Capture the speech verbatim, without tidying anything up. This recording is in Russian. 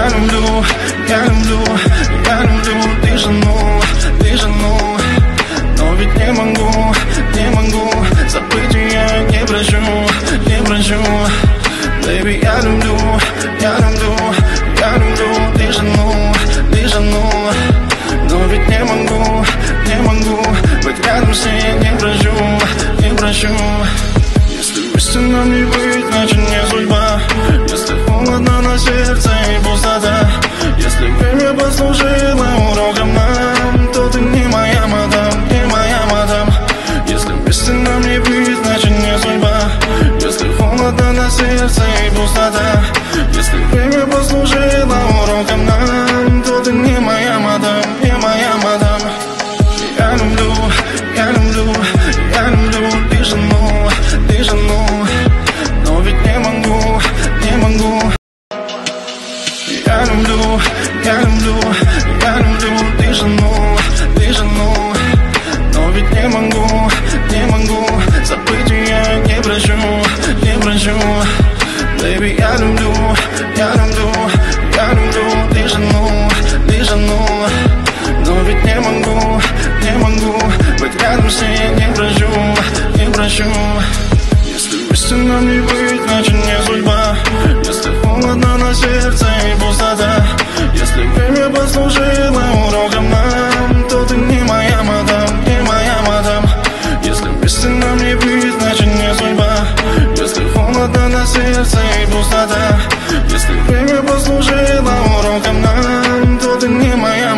Я люблю, я люблю, я люблю тишину, тишину. Но ведь не могу, не могу забыть ее, не прощу, не прощу. Baby, я люблю, я люблю, я люблю тишину, тишину. Но ведь не могу, не могу быть рядом с ней, не прощу, не прощу. Если вместе нам не быть, значит не судьба. Если холодно на сердце и пустота. Если время послужило уроком нам, то ты не моя мадам, не моя мадам. Если вместе нам не быть, значит не судьба. Если холодно на сердце и пустота. Если время послужило уроком нам, то ты не моя мадам, не моя мадам. Я люблю, я люблю, я люблю тишину, тишину. Но ведь не могу, не могу. Я люблю, я люблю, я люблю тишину, тишину. Но ведь не могу, не могу забыть ее, не прощу, не прощу. Baby, я люблю, я люблю, я люблю тишину, тишину. Но ведь не могу, не могу быть рядом с ней, не прощу, не прощу. Если вместе нам не быть, значит не судьба. Если холодно на сердце и пустота. Если время послужило уроком нам, то ты не моя мадам, не моя мадам. Если вместе нам не быть, значит не судьба. Если холодно на сердце и пустота. Если время послужило уроком нам, то ты не моя